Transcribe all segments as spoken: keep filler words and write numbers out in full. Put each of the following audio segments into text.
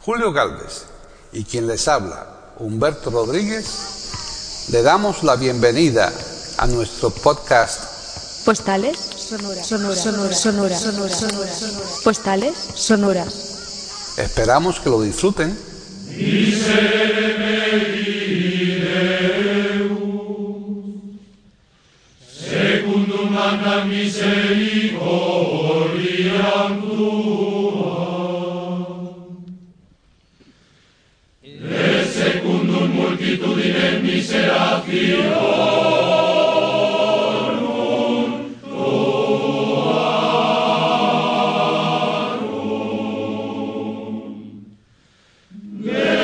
Julio Gálvez y quien les habla, Humberto Rodríguez, le damos la bienvenida a nuestro podcast Postales sonoras, sonoras, sonoras, sonoras, sonoras, sonoras, sonoras. Postales sonoras. Esperamos que lo disfruten. Secundum magnam misericordiam tuam, et secundum multitudinem miserationum tuarum, de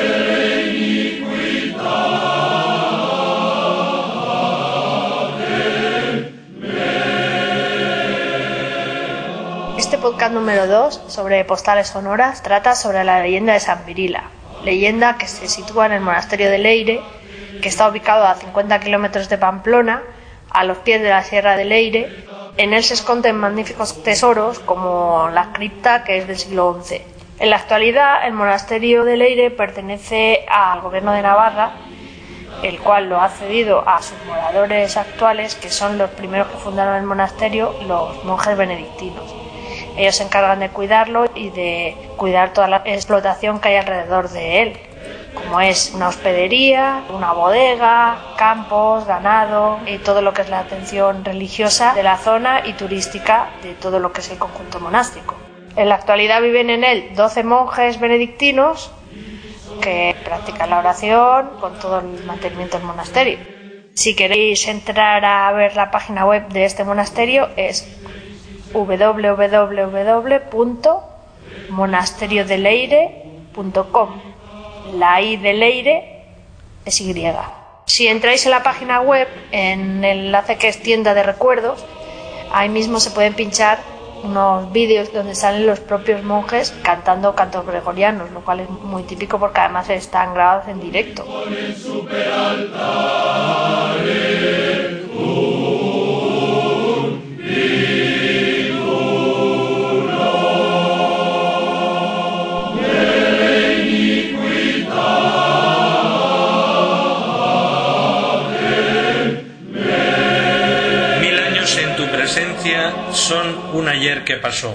Este podcast número dos sobre postales sonoras trata sobre la leyenda de San Virila, leyenda que se sitúa en el monasterio de Leire, que está ubicado a cincuenta kilómetros de Pamplona, a los pies de la Sierra de Leire. En él se esconden magníficos tesoros como la cripta, que es del siglo once. En la actualidad el monasterio de Leire pertenece al gobierno de Navarra, el cual lo ha cedido a sus moradores actuales, que son los primeros que fundaron el monasterio, los monjes benedictinos. Ellos se encargan de cuidarlo y de cuidar toda la explotación que hay alrededor de él, como es una hospedería, una bodega, campos, ganado y todo lo que es la atención religiosa de la zona y turística de todo lo que es el conjunto monástico. En la actualidad viven en él doce monjes benedictinos que practican la oración con todo el mantenimiento del monasterio. Si queréis entrar a ver la página web de este monasterio es doble u doble u doble u punto monasterio de leire punto com. La I de Leire es Y. Si entráis en la página web, en el enlace que es tienda de recuerdos, ahí mismo se pueden pinchar unos vídeos donde salen los propios monjes cantando cantos gregorianos, lo cual es muy típico porque además están grabados en directo. Son un ayer que pasó,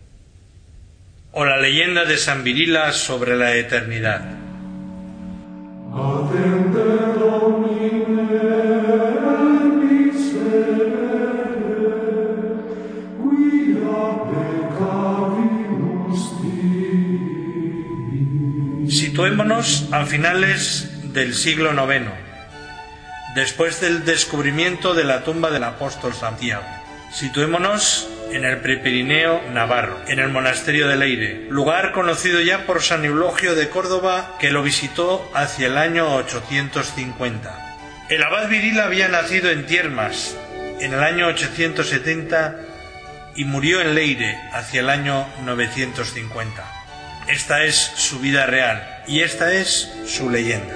o la leyenda de San Virila sobre la eternidad. Situémonos a finales del siglo noveno, después del descubrimiento de la tumba del apóstol Santiago. Situémonos en el Prepirineo navarro, en el monasterio de Leire, lugar conocido ya por San Eulogio de Córdoba, que lo visitó hacia el año ochocientos cincuenta. El abad Virila había nacido en Tiermas en el año ochocientos setenta y murió en Leire hacia el año novecientos cincuenta. Esta es su vida real y esta es su leyenda.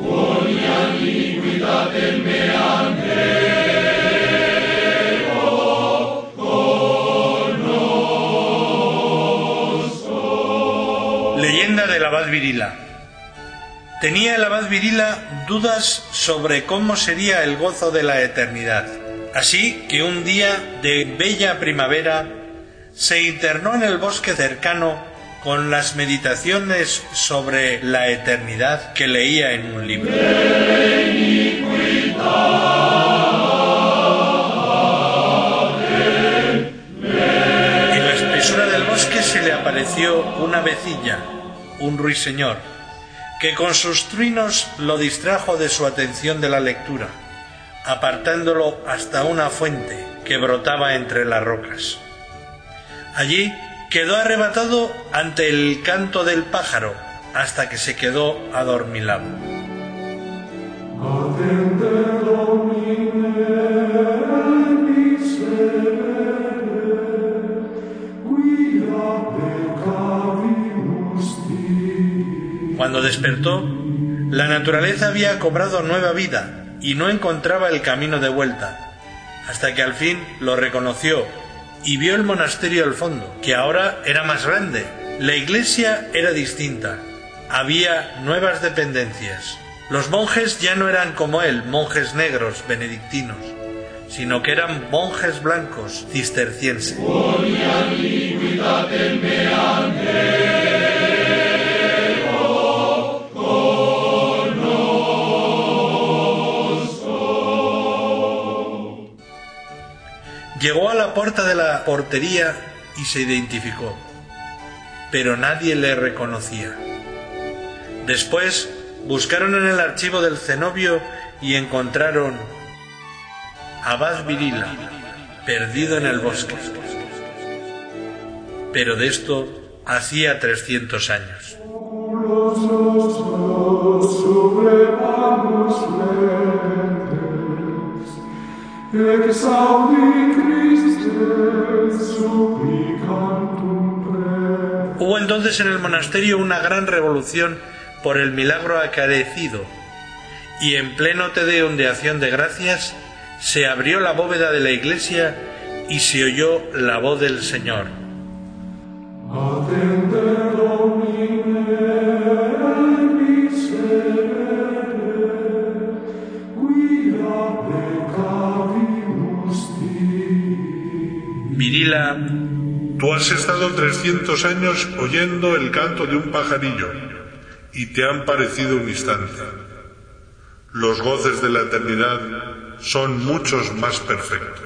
Leyenda del abad Virila. Tenía el abad Virila dudas sobre cómo sería el gozo de la eternidad. Así que un día de bella primavera se internó en el bosque cercano con las meditaciones sobre la eternidad que leía en un libro. En la espesura del bosque se le apareció una vecilla, un ruiseñor, que con sus trinos lo distrajo de su atención de la lectura, apartándolo hasta una fuente que brotaba entre las rocas. Allí quedó arrebatado ante el canto del pájaro hasta que se quedó adormilado. Cuando despertó, la naturaleza había cobrado nueva vida y no encontraba el camino de vuelta, hasta que al fin lo reconoció y vio el monasterio al fondo, que ahora era más grande. La iglesia era distinta, había nuevas dependencias. Los monjes ya no eran como él, monjes negros benedictinos, sino que eran monjes blancos cistercienses. Llegó a la puerta de la portería y se identificó, pero nadie le reconocía. Después buscaron en el archivo del cenobio y encontraron Abad Virila, perdido en el bosque. Pero de esto hacía trescientos años. Hubo entonces en el monasterio una gran revolución por el milagro acaecido, y en pleno Te Deum de acción de gracias se abrió la bóveda de la iglesia y se oyó la voz del Señor. Virila, tú has estado trescientos años oyendo el canto de un pajarillo y te han parecido un instante. Los goces de la eternidad son muchos más perfectos.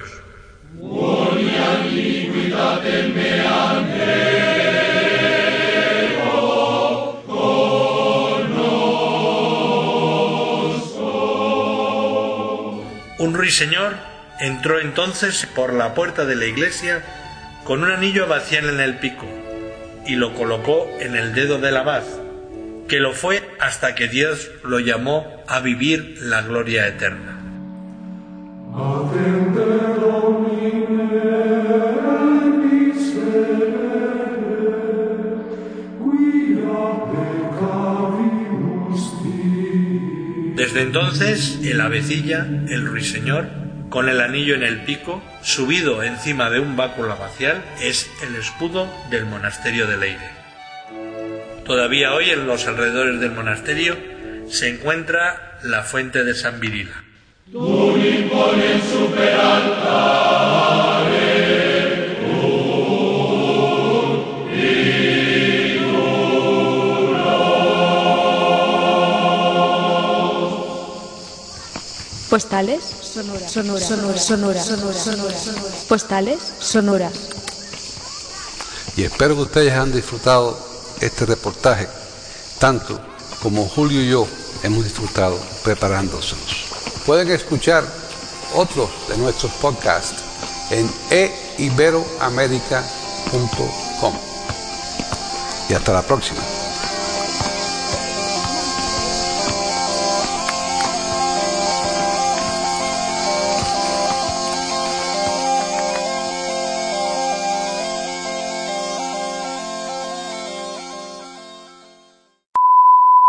Un ruiseñor entró entonces por la puerta de la iglesia con un anillo abacial en el pico y lo colocó en el dedo del abad, que lo fue hasta que Dios lo llamó a vivir la gloria eterna. Desde entonces, el avecilla, el ruiseñor, con el anillo en el pico, subido encima de un báculo abacial, es el escudo del monasterio de Leire. Todavía hoy en los alrededores del monasterio se encuentra la fuente de San Virila. Postales Sonora, Sonora, Sonora, Sonora, Sonora, Sonora, Postales Sonora. Y espero que ustedes han disfrutado este reportaje, tanto como Julio y yo hemos disfrutado preparándoselos. Pueden escuchar otros de nuestros podcasts en e iberoamerica punto com. Y hasta la próxima.